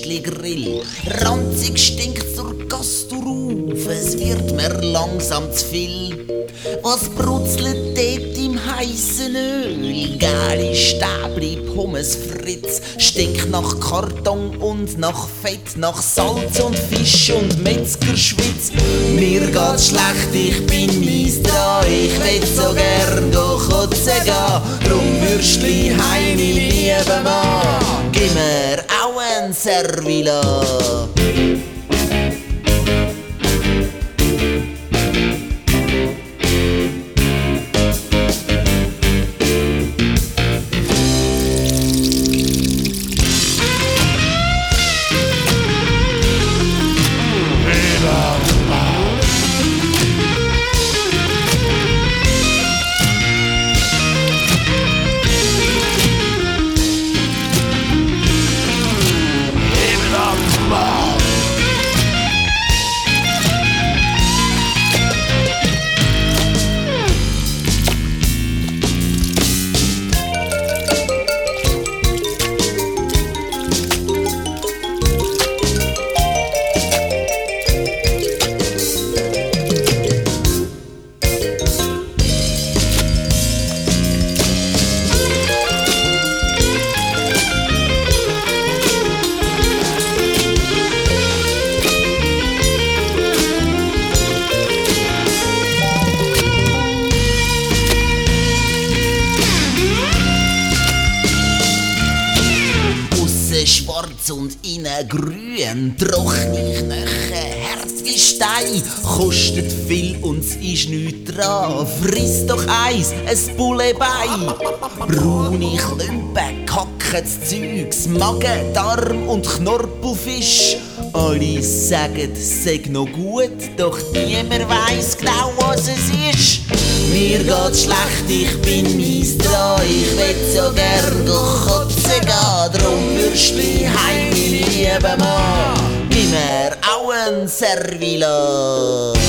Würstli-Grill. Ranzig stinkt zur Gastruf, es wird mir langsam zu viel. Was brutzelt dort im heissen Öl? Geile Stäbli, Pommes Fritz, stinkt nach Karton und nach Fett, nach Salz und Fisch und Metzgerschwitz. Mir geht's schlecht, ich bin mies dran, ich will so gern kotzen gehen. Drum Würstli heini, lieber Mann, gib mir auch ein Servila. Schwarz und innen grün, trockene Knochen, Herz wie Stein, kostet viel und es ist nichts dran. Friss doch eins, ein Bullebein. Braune Klumpen, kackes Zeugs, Magen, Darm und Knorpelfisch. Alle sagen, es sei noch gut, doch niemand weiss genau, was es ist. Mir geht's schlecht, ich bin mies dran, ich will so gern kotzen gehen. Drum Würstli heim, lieber Mann, gib mir auch ein Servila.